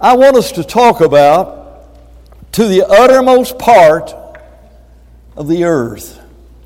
I want us to talk about to the uttermost part of the earth.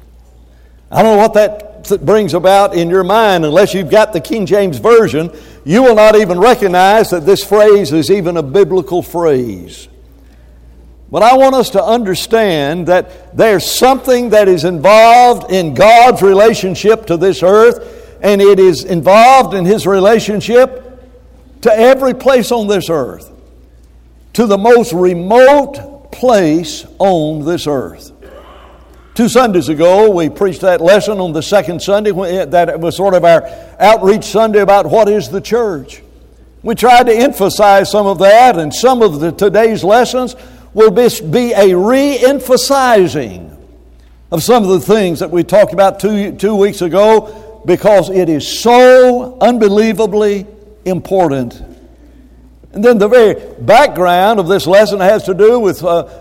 I don't know what that brings about in your mind. Unless you've got the King James Version, you will not even recognize that this phrase is even a biblical phrase. But I want us to understand that there's something that is involved in God's relationship to this earth, and it is involved in His relationship to every place on this earth, to the most remote place on this earth. 2 Sundays ago, we preached that lesson on the second Sunday, that was sort of our outreach Sunday about what is the church. We tried to emphasize some of that, and some of today's lessons will be a re-emphasizing of some of the things that we talked about two weeks ago, because it is so unbelievably important. And then the very background of this lesson has to do with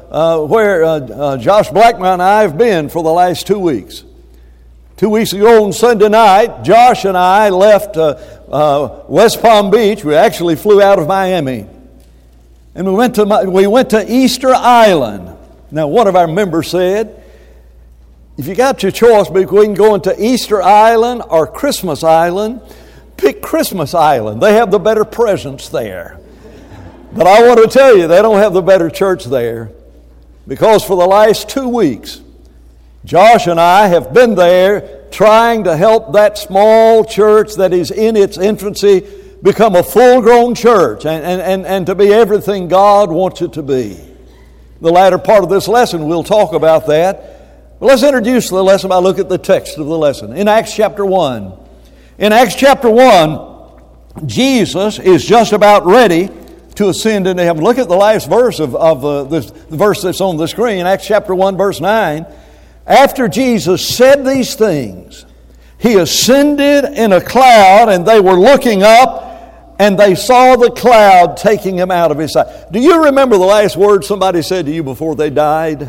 where Josh Blackman and I have been for the last 2 weeks. 2 weeks ago on Sunday night, Josh and I left West Palm Beach. We actually flew out of Miami. And we went to Easter Island. Now, one of our members said, if you got your choice between going to Easter Island or Christmas Island, pick Christmas Island. They have the better presents there. But I want to tell you, they don't have the better church there, because for the last 2 weeks, Josh and I have been there trying to help that small church that is in its infancy become a full-grown church and to be everything God wants it to be. The latter part of this lesson, we'll talk about that. But let's introduce the lesson by looking at the text of the lesson. In Acts chapter 1. In Acts chapter 1, Jesus is just about ready to ascend into heaven. Look at the last verse of the verse that's on the screen, Acts chapter 1, verse 9. After Jesus said these things, He ascended in a cloud, and they were looking up, and they saw the cloud taking Him out of His sight. Do you remember the last word somebody said to you before they died?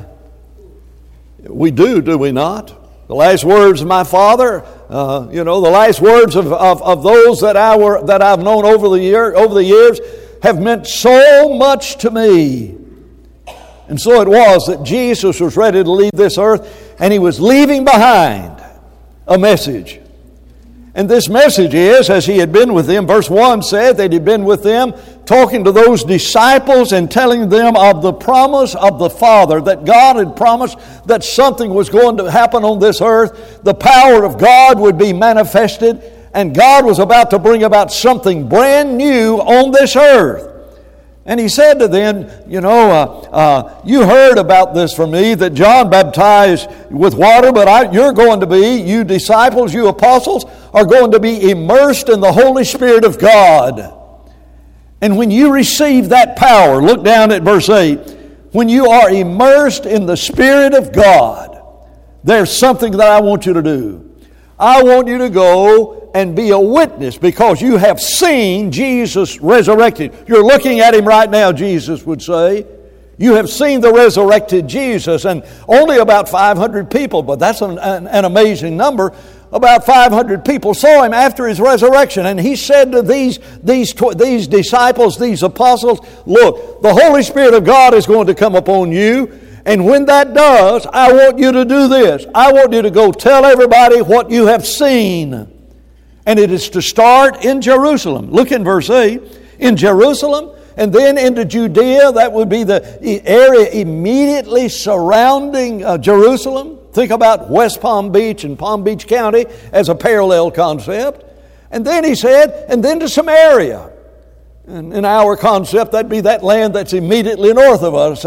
We do we not? The last words of my father, the last words of those that I've known over the years have meant so much to me. And so it was that Jesus was ready to leave this earth, and He was leaving behind a message. And this message is, as He had been with them, verse 1 said that He'd been with them, talking to those disciples and telling them of the promise of the Father, that God had promised that something was going to happen on this earth. The power of God would be manifested, and God was about to bring about something brand new on this earth. And He said to them, you heard about this from me, that John baptized with water, but you're going to be, you disciples, you apostles, are going to be immersed in the Holy Spirit of God. And when you receive that power, look down at verse 8, when you are immersed in the Spirit of God, there's something that I want you to do. I want you to go and be a witness, because you have seen Jesus resurrected. You're looking at Him right now, Jesus would say. You have seen the resurrected Jesus, and only about 500 people, but that's an amazing number. About 500 people saw Him after His resurrection, and He said to these disciples, these apostles, look, the Holy Spirit of God is going to come upon you. And when that does, I want you to do this. I want you to go tell everybody what you have seen. And it is to start in Jerusalem. Look in verse 8. In Jerusalem, and then into Judea. That would be the area immediately surrounding Jerusalem. Think about West Palm Beach and Palm Beach County as a parallel concept. And then He said, and then to Samaria. And in our concept, that'd be that land that's immediately north of us.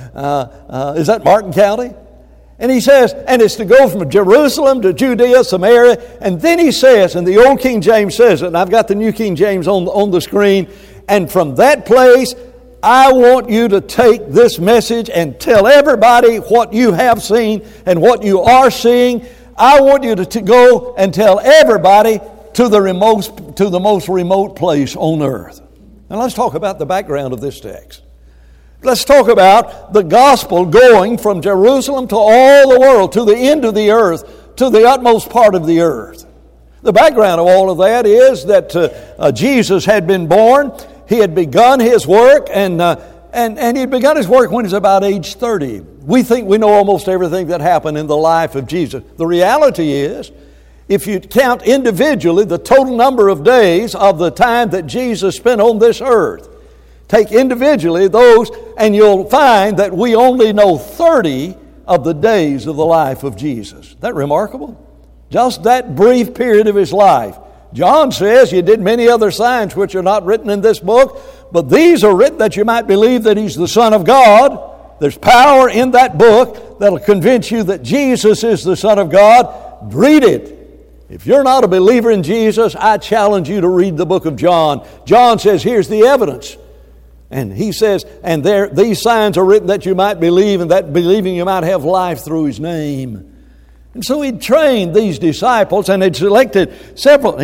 Is that Martin County? And He says, and it's to go from Jerusalem to Judea, Samaria. And then He says, and the old King James says it, and I've got the New King James on the screen, and from that place, I want you to take this message and tell everybody what you have seen and what you are seeing. I want you to go and tell everybody to the most remote place on earth. Now let's talk about the background of this text. Let's talk about the gospel going from Jerusalem to all the world, to the end of the earth, to the utmost part of the earth. The background of all of that is that Jesus had been born, He had begun His work, and He had begun His work when He was about age 30. We think we know almost everything that happened in the life of Jesus. The reality is, if you count individually the total number of days of the time that Jesus spent on this earth, take individually those, and you'll find that we only know 30 of the days of the life of Jesus. Isn't that remarkable? Just that brief period of His life. John says, you did many other signs which are not written in this book, but these are written that you might believe that He's the Son of God. There's power in that book that'll convince you that Jesus is the Son of God. Read it. If you're not a believer in Jesus, I challenge you to read the book of John. John says, here's the evidence. And he says, and these signs are written that you might believe, and that believing you might have life through His name. And so He trained these disciples, and He selected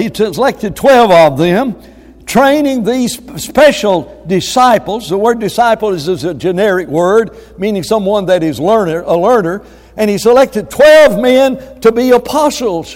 12 of them, training these special disciples. The word disciple is a generic word, meaning someone that is a learner. And He selected 12 men to be apostles,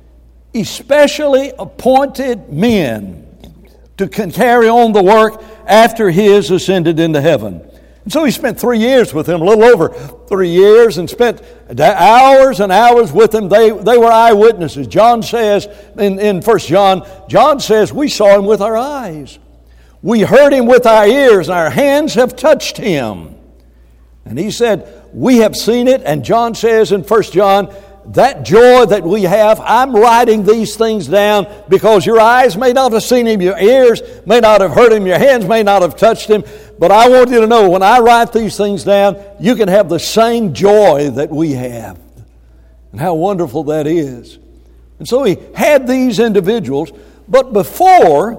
especially appointed men to carry on the work after His ascended into heaven. And so He spent 3 years with them, a little over 3 years, and spent hours and hours with them. They were eyewitnesses. John says in 1 John says, we saw Him with our eyes. We heard Him with our ears, and our hands have touched Him. And he said, we have seen it. And John says in 1 John, that joy that we have, I'm writing these things down because your eyes may not have seen Him, your ears may not have heard Him, your hands may not have touched Him, but I want you to know when I write these things down, you can have the same joy that we have. And how wonderful that is. And so He had these individuals, but before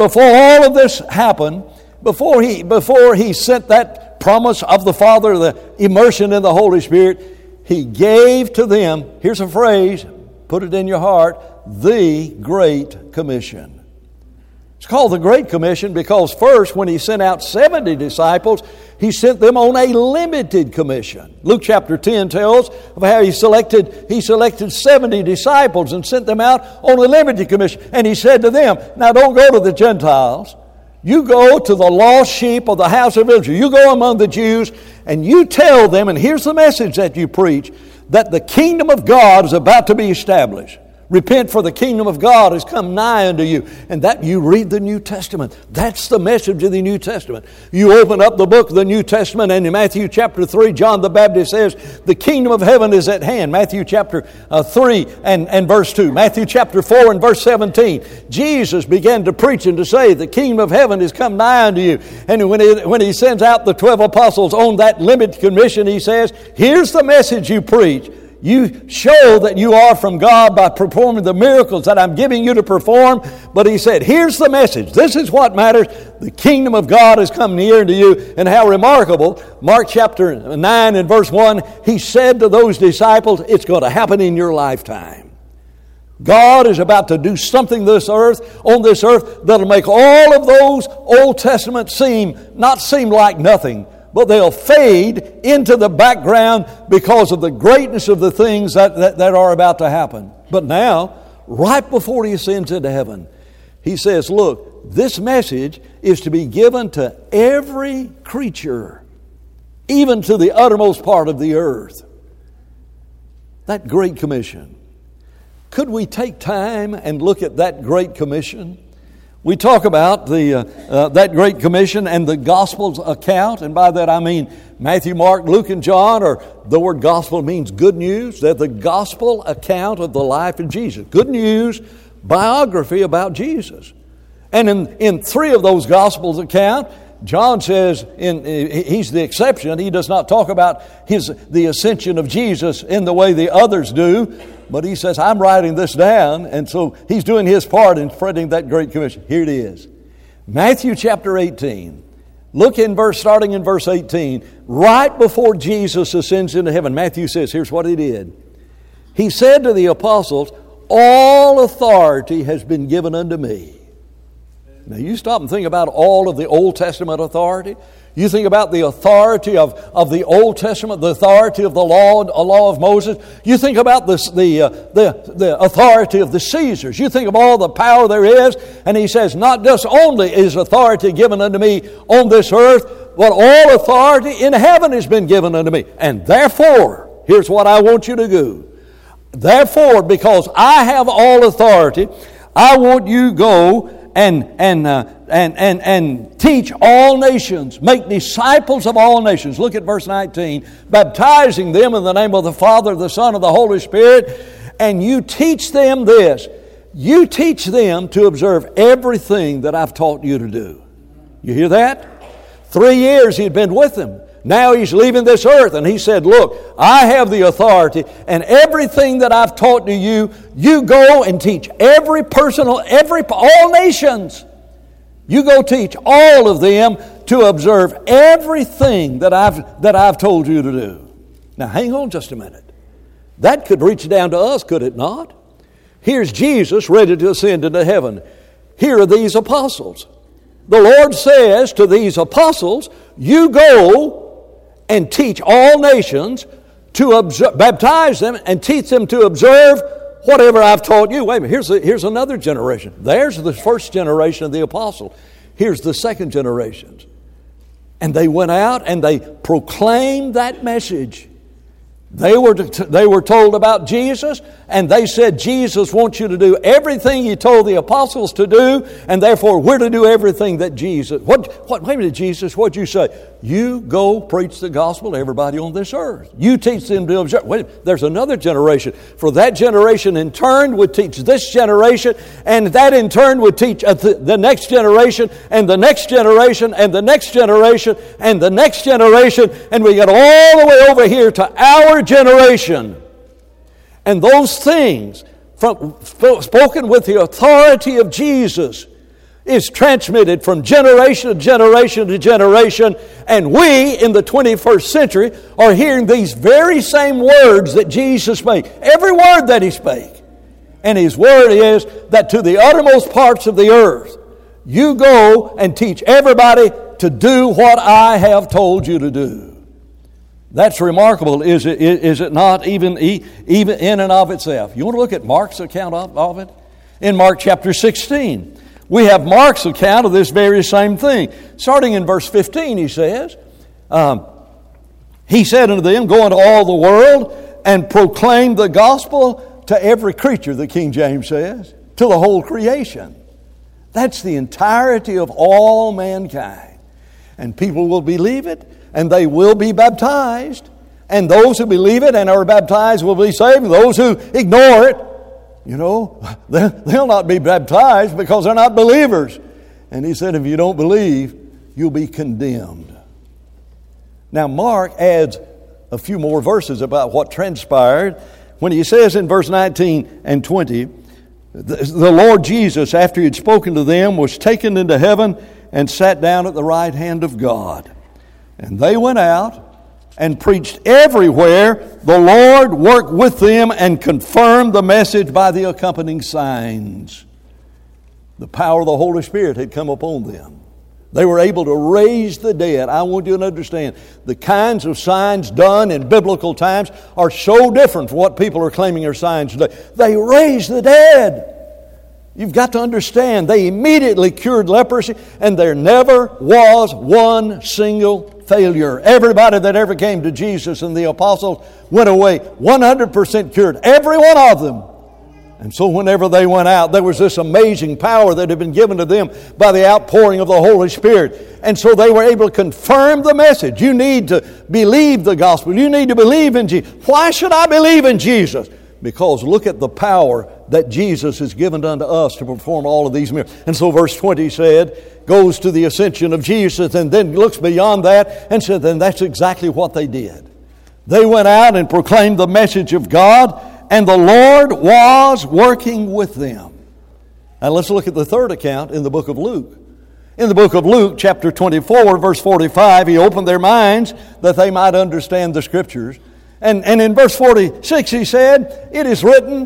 all of this happened, before he sent that promise of the Father, the immersion in the Holy Spirit, He gave to them, here's a phrase, put it in your heart, the Great Commission. It's called the Great Commission because first, when He sent out 70 disciples, He sent them on a limited commission. Luke chapter 10 tells of how He selected 70 disciples and sent them out on a limited commission. And He said to them, now don't go to the Gentiles. You go to the lost sheep of the house of Israel. You go among the Jews and you tell them, and here's the message that you preach, that the kingdom of God is about to be established. Repent, for the kingdom of God has come nigh unto you. And that you read the New Testament. That's the message of the New Testament. You open up the book of the New Testament, and in Matthew chapter 3, John the Baptist says, the kingdom of heaven is at hand. Matthew chapter 3 and verse 2. Matthew chapter 4 and verse 17. Jesus began to preach and to say, the kingdom of heaven has come nigh unto you. And when he sends out the 12 apostles on that limited commission, He says, here's the message you preach. You show that you are from God by performing the miracles that I'm giving you to perform. But He said, here's the message. This is what matters. The kingdom of God has come near to you. And how remarkable. Mark chapter 9 and verse 1, He said to those disciples, it's going to happen in your lifetime. God is about to do something on this earth that'll make all of those Old Testament not seem like nothing, but they'll fade into the background because of the greatness of the things that are about to happen. But now, right before He ascends into heaven, He says, look, this message is to be given to every creature, even to the uttermost part of the earth. That Great Commission. Could we take time and look at that Great Commission? We talk about that Great Commission and the Gospel's account, and by that I mean Matthew, Mark, Luke, and John, or the word gospel means good news. They're the gospel account of the life of Jesus. Good news, biography about Jesus. And in 3 of those Gospels account, John says, he's the exception. He does not talk about the ascension of Jesus in the way the others do. But he says, I'm writing this down. And so he's doing his part in spreading that Great Commission. Here it is. Matthew chapter 18. Look starting in verse 18. Right before Jesus ascends into heaven, Matthew says, here's what He did. He said to the apostles, all authority has been given unto me. Now you stop and think about all of the Old Testament authority. You think about the authority of the Old Testament, the authority of the law of Moses. You think about the authority of the Caesars. You think of all the power there is. And he says, not just only is authority given unto me on this earth, but all authority in heaven has been given unto me. And therefore, here's what I want you to do. Therefore, because I have all authority, I want you to go and teach all nations, make disciples of all nations. Look at verse 19. Baptizing them in the name of the Father, the Son, and the Holy Spirit. And you teach them this. You teach them to observe everything that I've taught you to do. You hear that? 3 years he'd been with them. Now he's leaving this earth, and he said, look, I have the authority, and everything that I've taught to you, you go and teach all nations. You go teach all of them to observe everything that I've told you to do. Now hang on just a minute. That could reach down to us, could it not? Here's Jesus ready to ascend into heaven. Here are these apostles. The Lord says to these apostles, you go and teach all nations, to baptize them and teach them to observe whatever I've taught you. Wait a minute, here's another generation. There's the first generation of the apostle. Here's the second generation. And they went out and they proclaimed that message. They were told about Jesus, and they said, Jesus wants you to do everything He told the apostles to do, and therefore we're to do everything that Jesus... Wait a minute, Jesus, what'd you say? You go preach the gospel to everybody on this earth. You teach them to observe. Wait, there's another generation. For that generation in turn would teach this generation, and that in turn would teach the next generation, and the next generation, and the next generation, and the next generation, and we get all the way over here to our generation. And those things spoken with the authority of Jesus is transmitted from generation to generation to generation, and we in the 21st century are hearing these very same words that Jesus spake, every word that He spake. And His word is that to the uttermost parts of the earth, you go and teach everybody to do what I have told you to do. That's remarkable, is it not, even in and of itself? You want to look at Mark's account of it? In Mark chapter 16, we have Mark's account of this very same thing. Starting in verse 15, he says, He said unto them, go into all the world and proclaim the gospel to every creature, the King James says, to the whole creation. That's the entirety of all mankind. And people will believe it, and they will be baptized. And those who believe it and are baptized will be saved. Those who ignore it, they'll not be baptized because they're not believers. And he said, if you don't believe, you'll be condemned. Now, Mark adds a few more verses about what transpired when he says in verse 19 and 20, the Lord Jesus, after he had spoken to them, was taken into heaven and sat down at the right hand of God. And they went out and preached everywhere. The Lord worked with them and confirmed the message by the accompanying signs. The power of the Holy Spirit had come upon them. They were able to raise the dead. I want you to understand, the kinds of signs done in biblical times are so different from what people are claiming are signs today. They raised the dead. You've got to understand, they immediately cured leprosy, and there never was one single failure. Everybody that ever came to Jesus and the apostles went away 100% cured. Every one of them. And so whenever they went out, there was this amazing power that had been given to them by the outpouring of the Holy Spirit. And so they were able to confirm the message. You need to believe the gospel. You need to believe in Jesus. Why should I believe in Jesus? Because look at the power that Jesus has given unto us to perform all of these miracles. And so verse 20 goes to the ascension of Jesus, and then looks beyond that and said, then that's exactly what they did. They went out and proclaimed the message of God, and the Lord was working with them. Now let's look at the third account in the book of Luke. In the book of Luke, chapter 24, verse 45, He opened their minds that they might understand the Scriptures. And in verse 46 he said, it is written,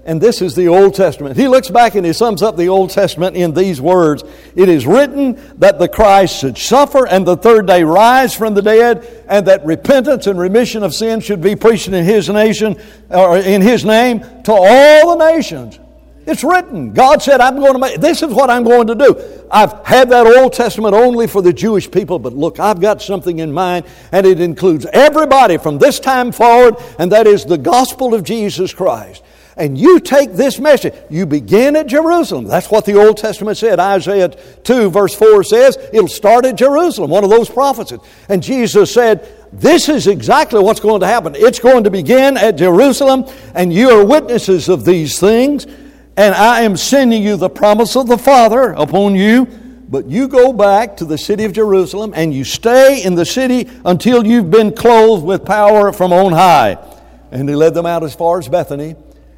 And this is the Old Testament. He looks back and he sums up the Old Testament in these words. It is written that the Christ should suffer and the third day rise from the dead, and that repentance and remission of sin should be preached in His nation, or in His name, to all the nations. It's written. God said, this is what I'm going to do. I've had that Old Testament only for the Jewish people, but look, I've got something in mind, and it includes everybody from this time forward, and that is the gospel of Jesus Christ. And you take this message. You begin at Jerusalem. That's what the Old Testament said. Isaiah 2 verse 4 says, it'll start at Jerusalem, one of those prophecies. And Jesus said, this is exactly what's going to happen. It's going to begin at Jerusalem, and you are witnesses of these things. And I am sending you the promise of the Father upon you. But you go back to the city of Jerusalem, and you stay in the city until you've been clothed with power from on high. And He led them out as far as Bethany.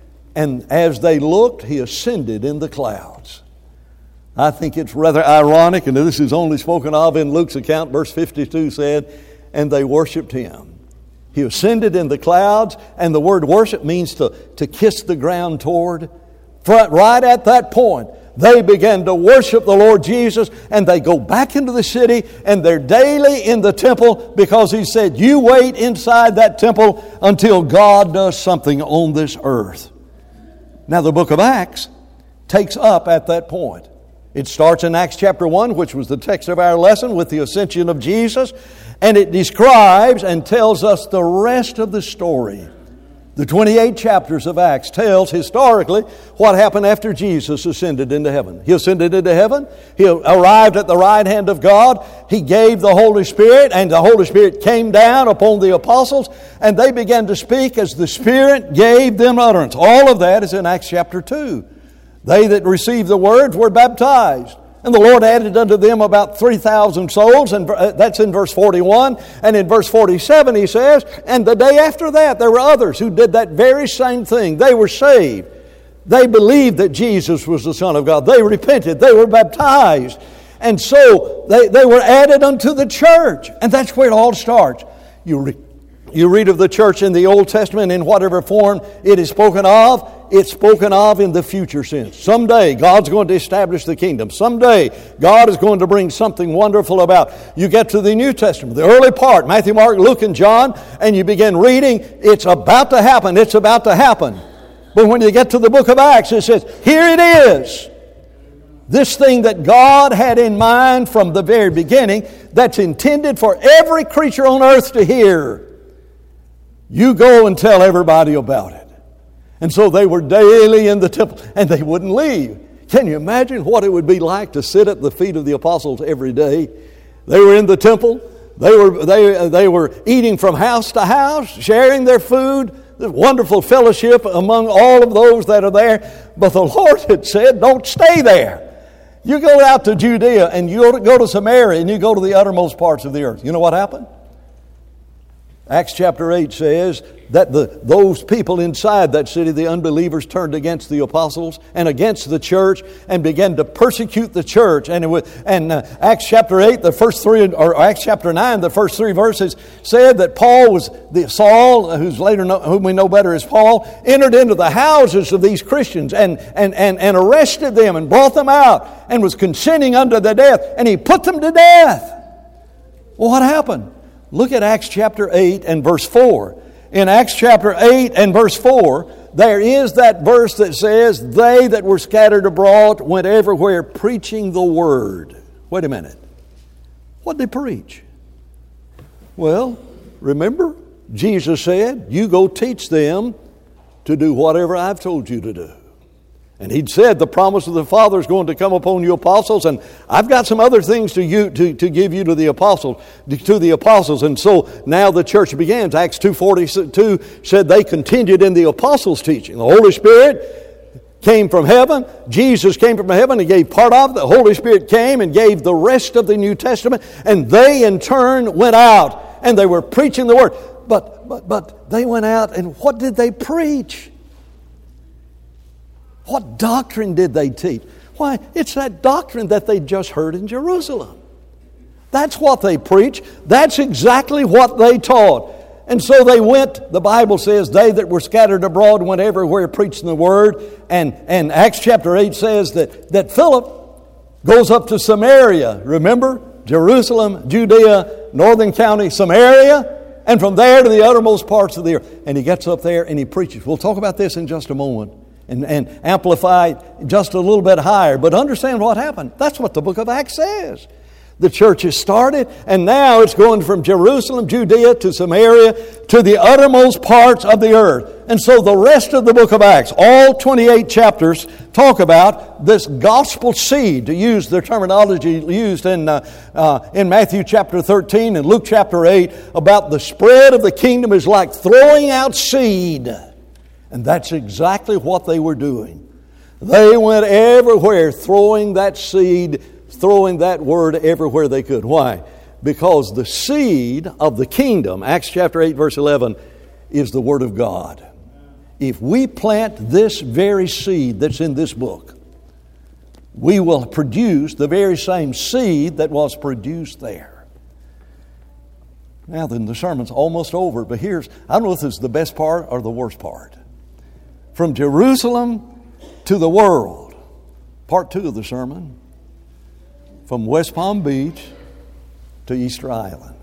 And as they looked, He ascended in the clouds. I think it's rather ironic, and this is only spoken of in Luke's account. Verse 52 said, and they worshiped Him. He ascended in the clouds, and the word worship means to kiss the ground toward. Right at that point, they began to worship the Lord Jesus, and they go back into the city, and they're daily in the temple, because He said, you wait inside that temple until God does something on this earth. Now, the book of Acts takes up at that point. It starts in Acts chapter 1, which was the text of our lesson, with the ascension of Jesus, and it describes and tells us the rest of the story. The 28 chapters of Acts tells historically what happened after Jesus ascended into heaven. He ascended into heaven. He arrived at the right hand of God. He gave the Holy Spirit, and the Holy Spirit came down upon the apostles, and they began to speak as the Spirit gave them utterance. All of that is in Acts chapter 2. They that received the word were baptized. And the Lord added unto them about 3,000 souls, and that's in verse 41. And in verse 47 He says, and the day after that there were others who did that very same thing. They were saved. They believed that Jesus was the Son of God. They repented. They were baptized. And so they were added unto the church. And that's where it all starts. You read of the church in the Old Testament in whatever form it is spoken of. It's spoken of in the future sense. Someday God's going to establish the kingdom. Someday God is going to bring something wonderful about. You get to the New Testament, the early part, Matthew, Mark, Luke, and John, and you begin reading, it's about to happen, it's about to happen. But when you get to the book of Acts, it says, here it is. This thing that God had in mind from the very beginning, that's intended for every creature on earth to hear. You go and tell everybody about it. And so they were daily in the temple, and they wouldn't leave. Can you imagine what it would be like to sit at the feet of the apostles every day? They were in the temple. They were eating from house to house, sharing their food. There's wonderful fellowship among all of those that are there. But the Lord had said, don't stay there. You go out to Judea, and you go to Samaria, and you go to the uttermost parts of the earth. You know what happened? Acts chapter 8 says that those people inside that city, the unbelievers, turned against the apostles and against the church and began to persecute the church. And Acts chapter 8, Acts chapter 9, the first three verses said that Saul, whom we know better as Paul, entered into the houses of these Christians and arrested them and brought them out and was consenting unto their death, and he put them to death. Well, what happened? Look at Acts chapter 8 and verse 4. In Acts chapter 8 and verse 4, there is that verse that says, they that were scattered abroad went everywhere preaching the word. Wait a minute. What did they preach? Well, remember, Jesus said, you go teach them to do whatever I've told you to do. And He'd said the promise of the Father is going to come upon you apostles, and I've got some other things to give you to the apostles. And so now the church begins. Acts 2:42 said they continued in the apostles' teaching. The Holy Spirit came from heaven. Jesus came from heaven and gave part of it. The Holy Spirit came and gave the rest of the New Testament, and they in turn went out and they were preaching the word. But they went out, and what did they preach? What doctrine did they teach? Why, it's that doctrine that they just heard in Jerusalem. That's what they preached. That's exactly what they taught. And so they went, the Bible says, they that were scattered abroad went everywhere preaching the Word. And Acts chapter 8 says that Philip goes up to Samaria. Remember? Jerusalem, Judea, northern county, Samaria, and from there to the uttermost parts of the earth. And he gets up there and he preaches. We'll talk about this in just a moment and amplify it just a little bit higher. But understand what happened. That's what the book of Acts says. The church has started, and now it's going from Jerusalem, Judea, to Samaria, to the uttermost parts of the earth. And so the rest of the book of Acts, all 28 chapters, talk about this gospel seed, to use the terminology used in Matthew chapter 13 and Luke chapter 8, about the spread of the kingdom is like throwing out seed. And that's exactly what they were doing. They went everywhere throwing that seed, throwing that word everywhere they could. Why? Because the seed of the kingdom, Acts chapter 8 verse 11, is the Word of God. If we plant this very seed that's in this book, we will produce the very same seed that was produced there. Now then, the sermon's almost over, but I don't know if this is the best part or the worst part. From Jerusalem to the world, part 2 of the sermon. From West Palm Beach to Easter Island.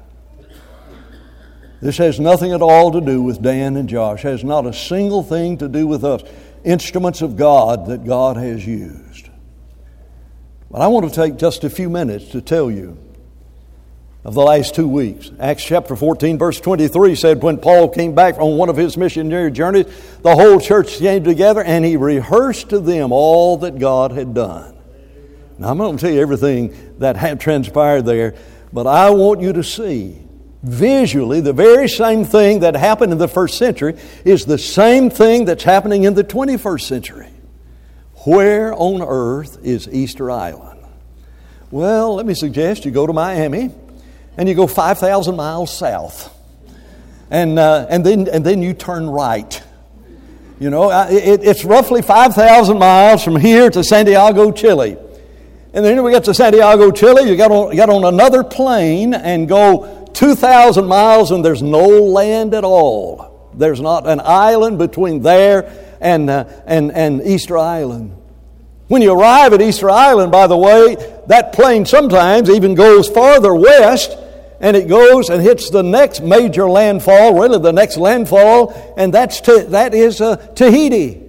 This has nothing at all to do with Dan and Josh. It has not a single thing to do with us. Instruments of God that God has used. But I want to take just a few minutes to tell you of the last 2 weeks. Acts chapter 14 verse 23 said, when Paul came back on one of his missionary journeys, the whole church came together and he rehearsed to them all that God had done. Now, I'm not going to tell you everything that had transpired there, but I want you to see visually the very same thing that happened in the first century is the same thing that's happening in the 21st century. Where on earth is Easter Island? Well, let me suggest you go to Miami and you go 5,000 miles south, and then you turn right. You know, it's roughly 5,000 miles from here to Santiago, Chile. And then when we get to Santiago, Chile, you got on another plane and go 2,000 miles, and there's no land at all. There's not an island between there and Easter Island. When you arrive at Easter Island, by the way, that plane sometimes even goes farther west, and it goes and hits the next major landfall, really the next landfall, and that is Tahiti.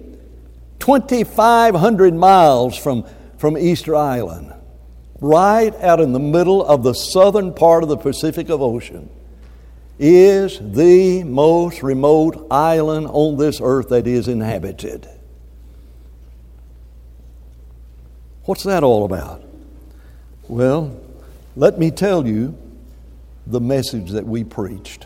2,500 miles from Easter Island, right out in the middle of the southern part of the Pacific Ocean, is the most remote island on this earth that is inhabited. What's that all about? Well, let me tell you the message that we preached.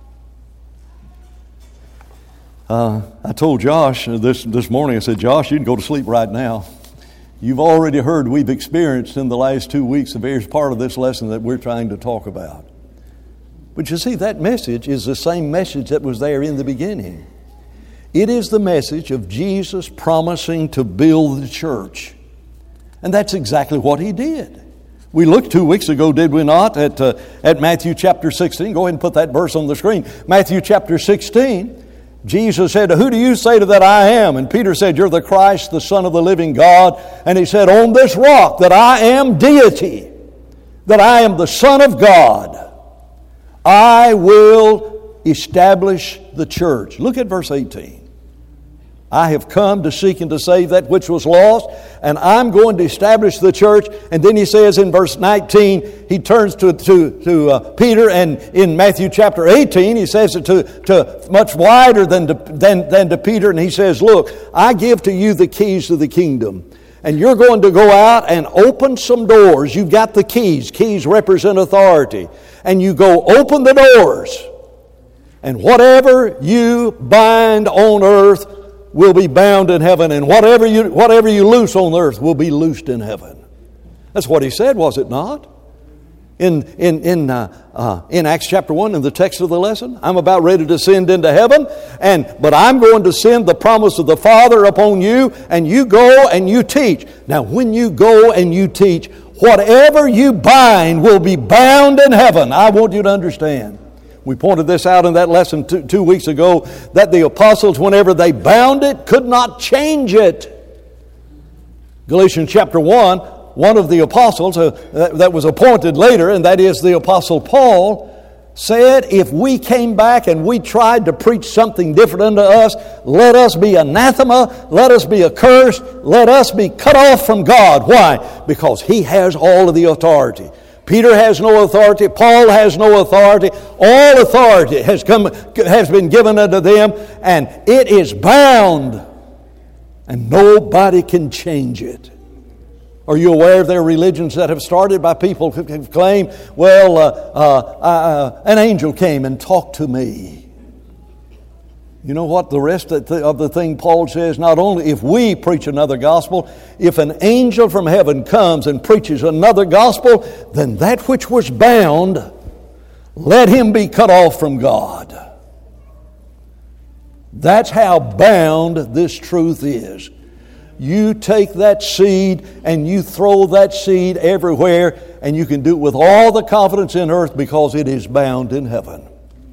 I told Josh this morning, I said, Josh, you can go to sleep right now. You've already heard we've experienced in the last 2 weeks the various part of this lesson that we're trying to talk about. But you see, that message is the same message that was there in the beginning. It is the message of Jesus promising to build the church. And that's exactly what He did. We looked 2 weeks ago, did we not, at Matthew chapter 16. Go ahead and put that verse on the screen. Matthew chapter 16. Jesus said, who do you say that I am? And Peter said, you're the Christ, the Son of the living God. And he said, on this rock that I am deity, that I am the Son of God, I will establish the church. Look at verse 18. I have come to seek and to save that which was lost, and I'm going to establish the church. And then he says in verse 19, he turns to Peter, and in Matthew chapter 18, he says it to much wider than to Peter, and he says, look, I give to you the keys to the kingdom. And you're going to go out and open some doors. You've got the keys. Keys represent authority. And you go open the doors. And whatever you bind on earth will be bound in heaven, and whatever you loose on earth will be loosed in heaven. That's what he said, was it not? In Acts chapter 1, in the text of the lesson, I'm about ready to ascend into heaven, but I'm going to send the promise of the Father upon you, and you go and you teach. Now, when you go and you teach, whatever you bind will be bound in heaven. I want you to understand. We pointed this out in that lesson two weeks ago, that the apostles, whenever they bound it, could not change it. Galatians chapter 1, one of the apostles that was appointed later, and that is the apostle Paul, said, if we came back and we tried to preach something different unto us, let us be anathema, let us be accursed, let us be cut off from God. Why? Because He has all of the authority. Peter has no authority. Paul has no authority. All authority has been given unto them, and it is bound, and nobody can change it. Are you aware of their religions that have started by people who have claimed, an angel came and talked to me? You know what? The rest of the thing Paul says, not only if we preach another gospel, if an angel from heaven comes and preaches another gospel, then that which was bound, let him be cut off from God. That's how bound this truth is. You take that seed and you throw that seed everywhere, and you can do it with all the confidence in earth because it is bound in heaven.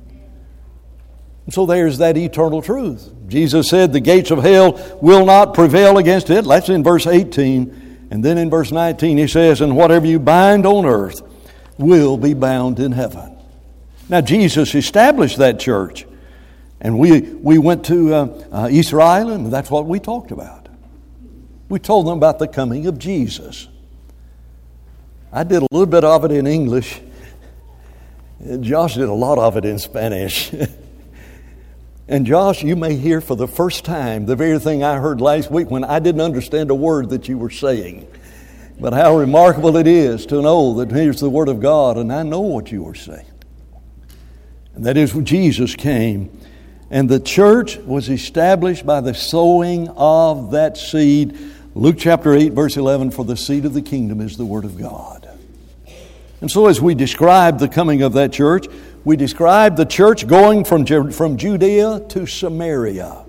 So there's that eternal truth. Jesus said the gates of hell will not prevail against it. That's in verse 18. And then in verse 19 He says, and whatever you bind on earth will be bound in heaven. Now Jesus established that church. And we went to Easter Island, and that's what we talked about. We told them about the coming of Jesus. I did a little bit of it in English. Josh did a lot of it in Spanish. And Josh, you may hear for the first time the very thing I heard last week when I didn't understand a word that you were saying. But how remarkable it is to know that here's the Word of God, and I know what you were saying. And that is when Jesus came. And the church was established by the sowing of that seed. Luke chapter 8, verse 11, for the seed of the kingdom is the Word of God. And so as we describe the coming of that church, we describe the church going from Judea to Samaria.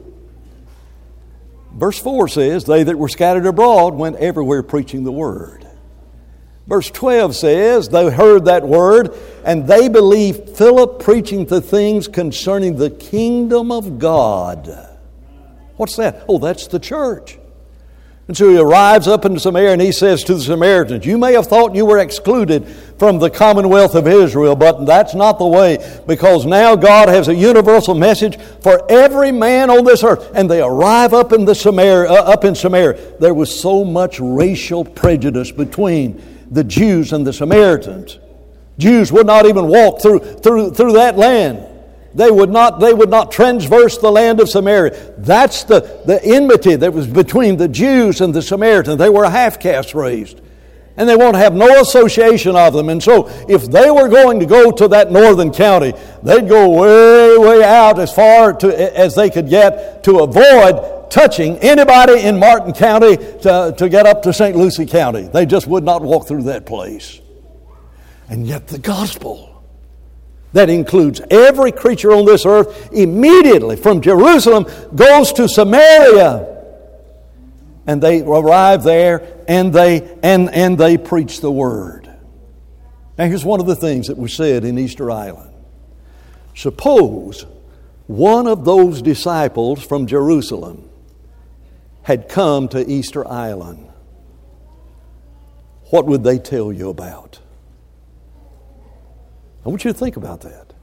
Verse 4 says, they that were scattered abroad went everywhere preaching the Word. Verse 12 says, they heard that word, and they believed Philip preaching the things concerning the kingdom of God. What's that? Oh, that's the church. And so he arrives up in Samaria, and he says to the Samaritans, you may have thought you were excluded from the commonwealth of Israel, but that's not the way, because now God has a universal message for every man on this earth. And they arrive up in Samaria. There was so much racial prejudice between the Jews and the Samaritans. Jews would not even walk through that land. They would not transverse the land of Samaria. That's the enmity that was between the Jews and the Samaritans. They were a half-caste raised. And they won't have no association of them. And so if they were going to go to that northern county, they'd go way, way out as far as they could get to avoid touching anybody in Martin County to get up to St. Lucie County. They just would not walk through that place. And yet the gospel that includes every creature on this earth immediately from Jerusalem goes to Samaria. And they arrive there and they preach the Word. Now here's one of the things that was said in Easter Island. Suppose one of those disciples from Jerusalem had come to Easter Island. What would they tell you about? I want you to think about that.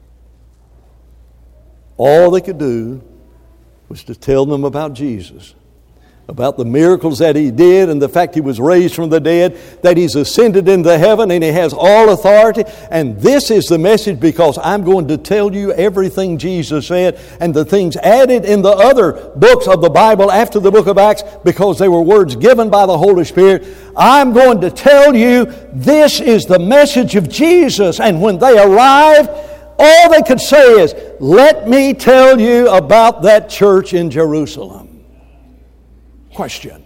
All they could do was to tell them about Jesus, about the miracles that He did and the fact He was raised from the dead, that He's ascended into heaven and He has all authority. And this is the message, because I'm going to tell you everything Jesus said and the things added in the other books of the Bible after the book of Acts, because they were words given by the Holy Spirit. I'm going to tell you this is the message of Jesus. And when they arrived, all they could say is, let me tell you about that church in Jerusalem. Question.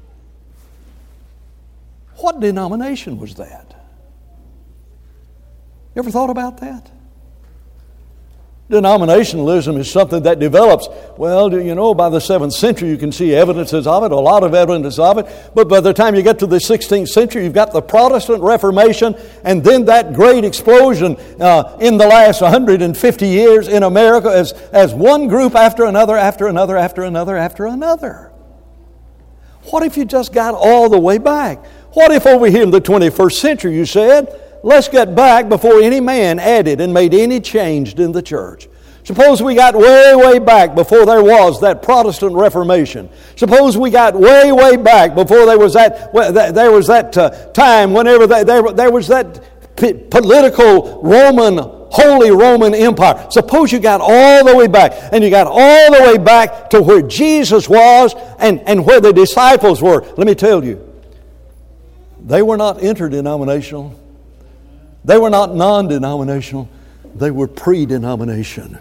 What denomination was that? You ever thought about that? Denominationalism is something that develops, well, you know, by the 7th century you can see evidences of it, a lot of evidence of it, but by the time you get to the 16th century you've got the Protestant Reformation, and then that great explosion in the last 150 years in America as one group after another, after another, after another, after another. What if you just got all the way back? What if over here in the 21st century you said, let's get back before any man added and made any change in the church. Suppose we got way, way back before there was that Protestant Reformation. Suppose we got way, way back before there was that time whenever there was that political Holy Roman Empire. Suppose you got all the way back, and you got all the way back to where Jesus was and where the disciples were. Let me tell you, they were not interdenominational. They were not non-denominational. They were pre-denomination.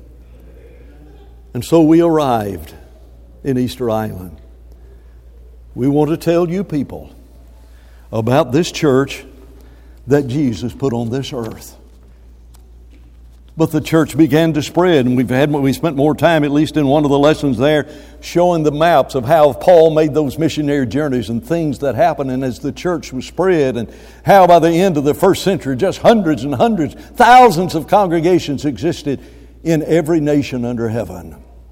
And so we arrived in Easter Island. We want to tell you people about this church that Jesus put on this earth. But the church began to spread, and we spent more time, at least in one of the lessons there, showing the maps of how Paul made those missionary journeys and things that happened, and as the church was spread, and how by the end of the first century, just hundreds and hundreds, thousands of congregations existed in every nation under heaven.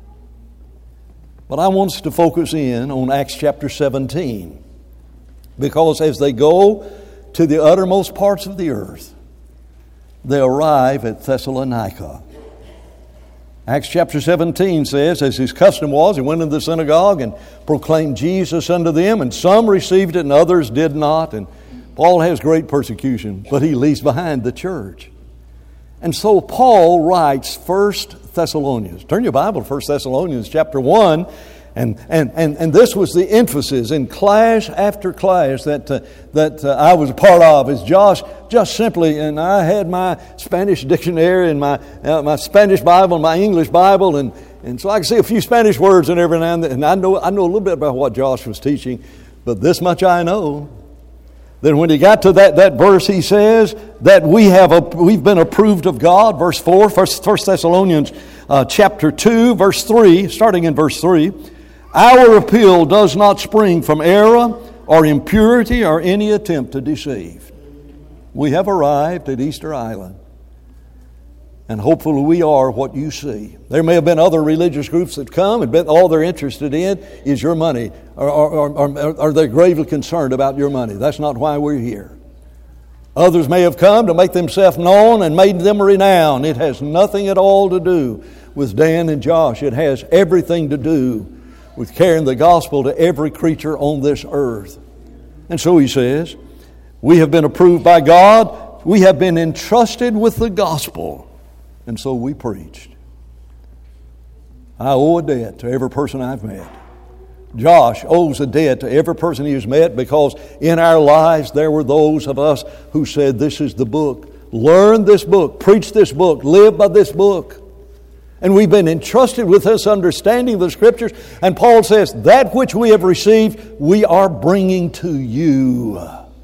But I want us to focus in on Acts chapter 17, because as they go to the uttermost parts of the earth, they arrive at Thessalonica. Acts chapter 17 says, as his custom was, he went into the synagogue and proclaimed Jesus unto them, and some received it and others did not. And Paul has great persecution, but he leaves behind the church. And so Paul writes 1 Thessalonians. Turn your Bible to 1 Thessalonians chapter 1. And this was the emphasis in class after class that I was a part of. Is Josh just simply, and I had my Spanish dictionary and my Spanish Bible and my English Bible, and so I could see a few Spanish words and every now and then. And I know a little bit about what Josh was teaching, but this much I know. Then when he got to that verse, he says that we've been approved of God. Verse 4, 1 Thessalonians chapter 2, verse 3, starting in verse 3. Our appeal does not spring from error or impurity or any attempt to deceive. We have arrived at Easter Island, and hopefully we are what you see. There may have been other religious groups that come, and all they're interested in is your money, or they're gravely concerned about your money. That's not why we're here. Others may have come to make themselves known and made them renowned. It has nothing at all to do with Dan and Josh. It has everything to do with carrying the gospel to every creature on this earth. And so he says, we have been approved by God. We have been entrusted with the gospel. And so we preached. I owe a debt to every person I've met. Josh owes a debt to every person he has met, because in our lives there were those of us who said, this is the book. Learn this book. Preach this book. Live by this book. And we've been entrusted with this understanding of the Scriptures. And Paul says, that which we have received, we are bringing to you.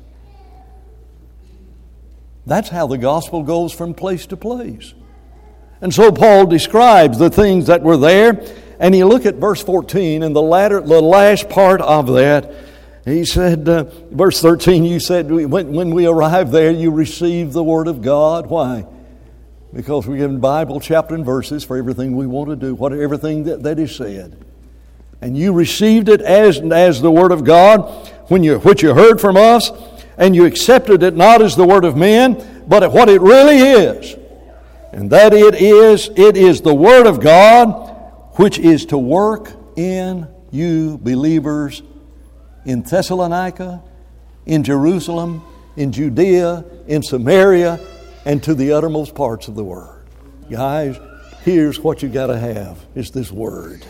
That's how the gospel goes from place to place. And so Paul describes the things that were there. And you look at verse 14, and the last part of that, he said, verse 13, you said, when we arrived there, you received the Word of God. Why? Because we're given Bible, chapter and verses for everything we want to do, everything that is said. And you received it as the Word of God, which you heard from us, and you accepted it not as the word of men, but what it really is. And that it is the Word of God, which is to work in you believers in Thessalonica, in Jerusalem, in Judea, in Samaria, and to the uttermost parts of the world. Guys, here's what you got to have, is this Word.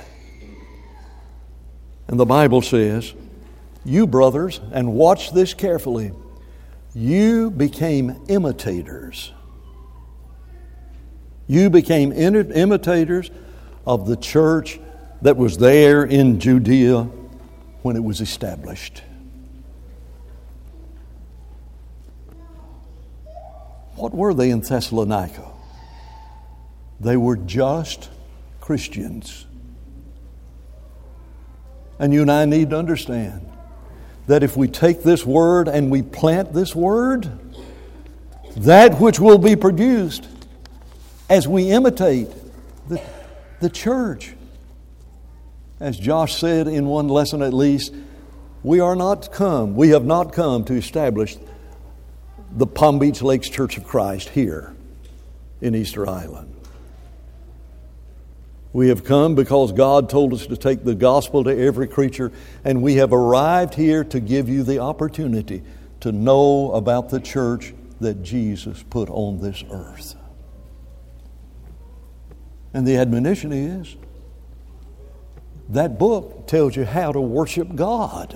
And the Bible says, you brothers, and watch this carefully, you became imitators. You became imitators of the church that was there in Judea when it was established. What were they in Thessalonica? They were just Christians. And you and I need to understand that if we take this word and we plant this word, that which will be produced as we imitate the church. As Josh said in one lesson at least, we have not come to establish the Palm Beach Lakes Church of Christ here in Easter Island. We have come because God told us to take the gospel to every creature, and we have arrived here to give you the opportunity to know about the church that Jesus put on this earth. And the admonition is, that book tells you how to worship God.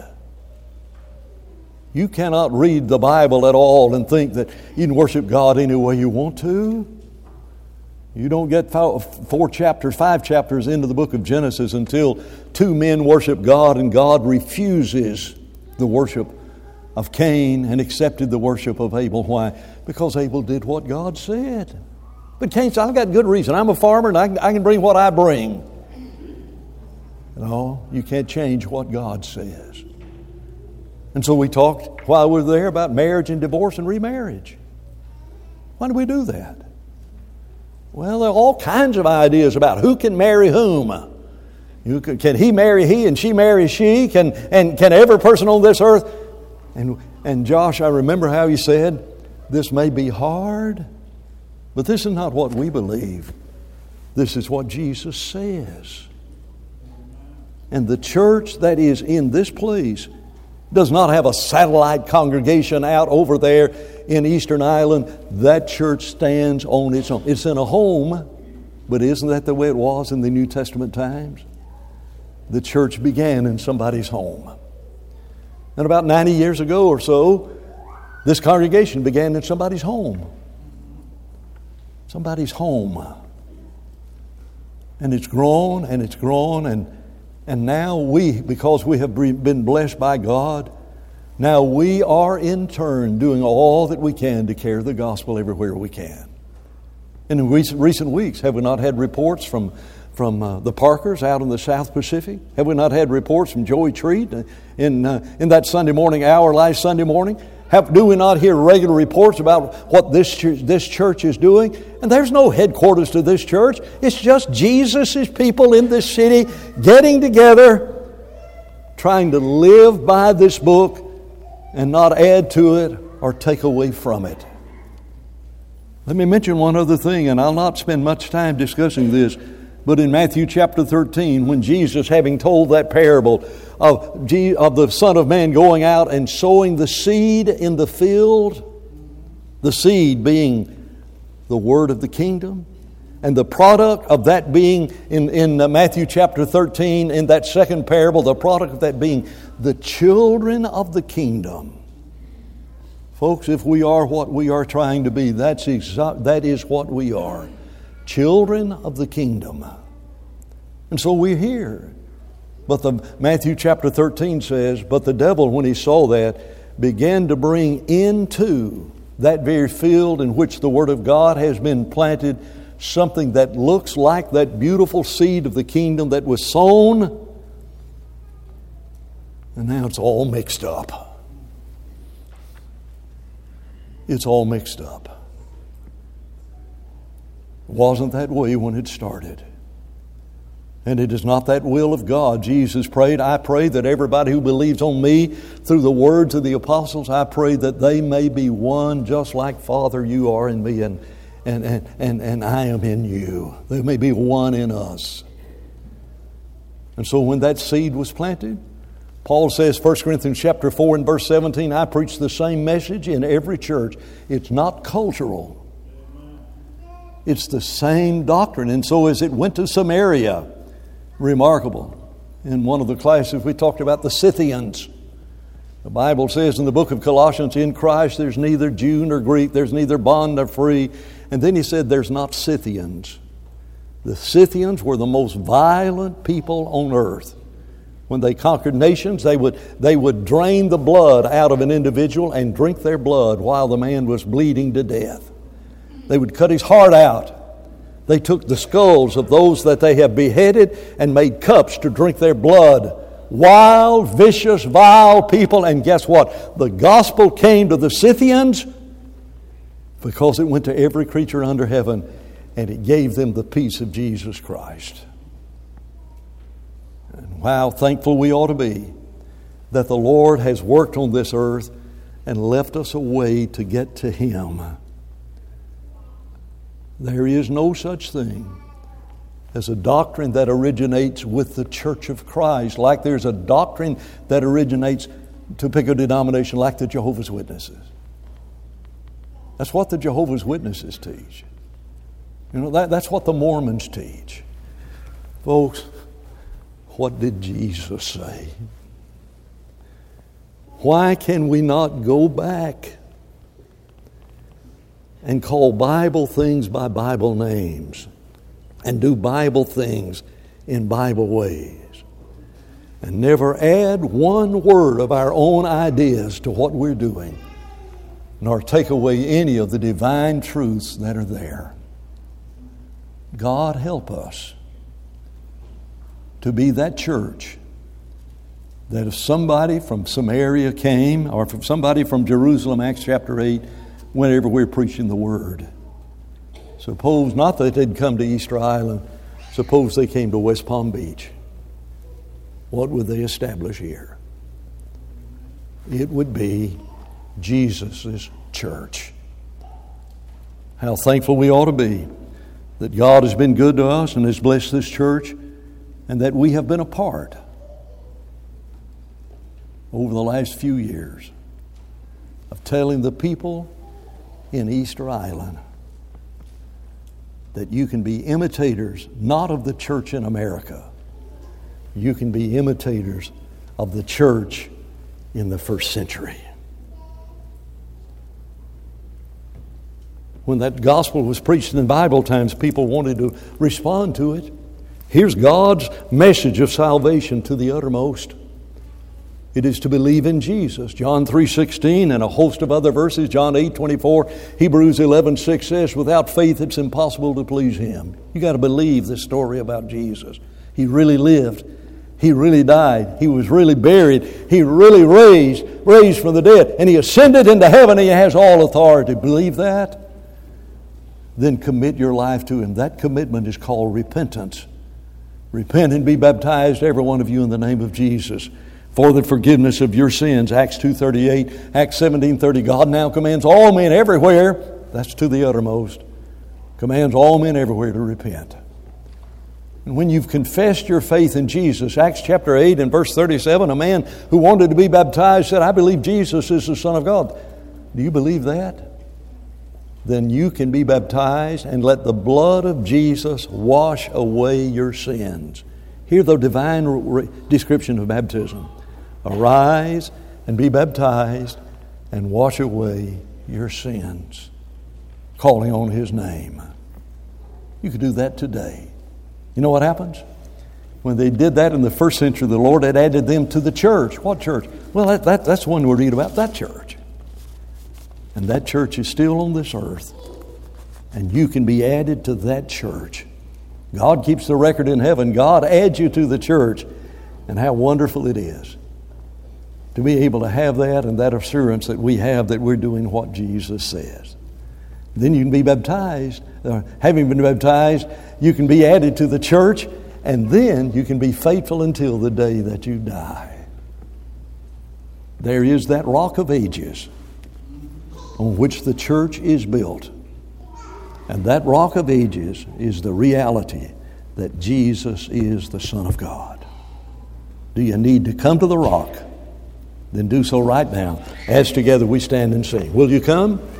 You cannot read the Bible at all and think that you can worship God any way you want to. You don't get 5 chapters into the book of Genesis until 2 men worship God and God refuses the worship of Cain and accepted the worship of Abel. Why? Because Abel did what God said. But Cain said, I've got good reason. I'm a farmer and I can bring what I bring. No, you can't change what God says. And so we talked while we were there about marriage and divorce and remarriage. Why do we do that? Well, there are all kinds of ideas about who can marry whom. Can he marry he and she marry she? Can every person on this earth? And Josh, I remember how you said, this may be hard, but this is not what we believe. This is what Jesus says. And the church that is in this place does not have a satellite congregation out over there in Eastern Island. That church stands on its own. It's in a home, but isn't that the way it was in the New Testament times? The church began in somebody's home. And about 90 years ago or so, this congregation began in somebody's home. Somebody's home. And it's grown and it's grown, and now we, because we have been blessed by God, now we are in turn doing all that we can to carry the gospel everywhere we can. And in recent weeks, have we not had reports from the Parkers out in the South Pacific? Have we not had reports from Joey Treat in that Sunday morning hour last Sunday morning? Do we not hear regular reports about what this church is doing? And there's no headquarters to this church. It's just Jesus' people in this city getting together, trying to live by this book and not add to it or take away from it. Let me mention one other thing, and I'll not spend much time discussing this, but in Matthew chapter 13, when Jesus, having told that parable of the Son of Man going out and sowing the seed in the field, the seed being the word of the kingdom, and the product of that being, in Matthew chapter 13, in that second parable, the product of that being the children of the kingdom. Folks, if we are what we are trying to be, that is what we are. Children of the kingdom. And so we're here. But Matthew chapter 13 says, but the devil, when he saw that, began to bring into that very field in which the Word of God has been planted something that looks like that beautiful seed of the kingdom that was sown, and now it's all mixed up. It's all mixed up. It wasn't that way when it started. And it is not that will of God. Jesus prayed, I pray that everybody who believes on me through the words of the apostles, I pray that they may be one just like, Father, you are in me and I am in you. They may be one in us. And so when that seed was planted, Paul says, 1 Corinthians chapter 4 and verse 17, I preach the same message in every church. It's not cultural. It's the same doctrine. And so as it went to Samaria, remarkable. In one of the classes we talked about the Scythians. The Bible says in the book of Colossians, in Christ there's neither Jew nor Greek, there's neither bond nor free. And then he said there's not Scythians. The Scythians were the most violent people on earth. When they conquered nations, they would drain the blood out of an individual and drink their blood while the man was bleeding to death. They would cut his heart out. They took the skulls of those that they have beheaded and made cups to drink their blood. Wild, vicious, vile people. And guess what? The gospel came to the Scythians because it went to every creature under heaven, and it gave them the peace of Jesus Christ. And how thankful we ought to be that the Lord has worked on this earth and left us a way to get to Him. There is no such thing as a doctrine that originates with the Church of Christ, like there's a doctrine that originates, to pick a denomination, like the Jehovah's Witnesses. That's what the Jehovah's Witnesses teach. You know, that's what the Mormons teach. Folks, what did Jesus say? Why can we not go back and call Bible things by Bible names and do Bible things in Bible ways and never add one word of our own ideas to what we're doing, nor take away any of the divine truths that are there? God help us to be that church that if somebody from Samaria came, or if somebody from Jerusalem, Acts chapter 8, whenever we're preaching the Word. Suppose not that they'd come to Easter Island. Suppose they came to West Palm Beach. What would they establish here? It would be Jesus' church. How thankful we ought to be that God has been good to us and has blessed this church, and that we have been a part over the last few years of telling the people in Easter Island that you can be imitators not of the church in America. You can be imitators of the church in the first century. When that gospel was preached in Bible times, people wanted to respond to it. Here's God's message of salvation to the uttermost. It is to believe in Jesus. John 3:16 and a host of other verses. John 8:24, Hebrews 11:6 says, without faith it's impossible to please Him. You got to believe this story about Jesus. He really lived. He really died. He was really buried. He really raised from the dead. And He ascended into heaven. He has all authority. Believe that? Then commit your life to Him. That commitment is called repentance. Repent and be baptized, every one of you, in the name of Jesus, for the forgiveness of your sins. Acts 2:38, Acts 17:30. God now commands all men everywhere, that's to the uttermost, commands all men everywhere to repent. And when you've confessed your faith in Jesus, Acts chapter 8 and verse 37, a man who wanted to be baptized said, I believe Jesus is the Son of God. Do you believe that? Then you can be baptized and let the blood of Jesus wash away your sins. Hear the divine description of baptism. Arise and be baptized and wash away your sins, calling on His name. You could do that today. You know what happens? When they did that in the first century, the Lord had added them to the church. What church? Well, that's one we read about, that church. And that church is still on this earth. And you can be added to that church. God keeps the record in heaven. God adds you to the church. And how wonderful it is to be able to have that, and that assurance that we have that we're doing what Jesus says. Then you can be baptized. Having been baptized, you can be added to the church, and then you can be faithful until the day that you die. There is that rock of ages on which the church is built. And that rock of ages is the reality that Jesus is the Son of God. Do you need to come to the rock? Then do so right now, as together we stand and sing. Will you come?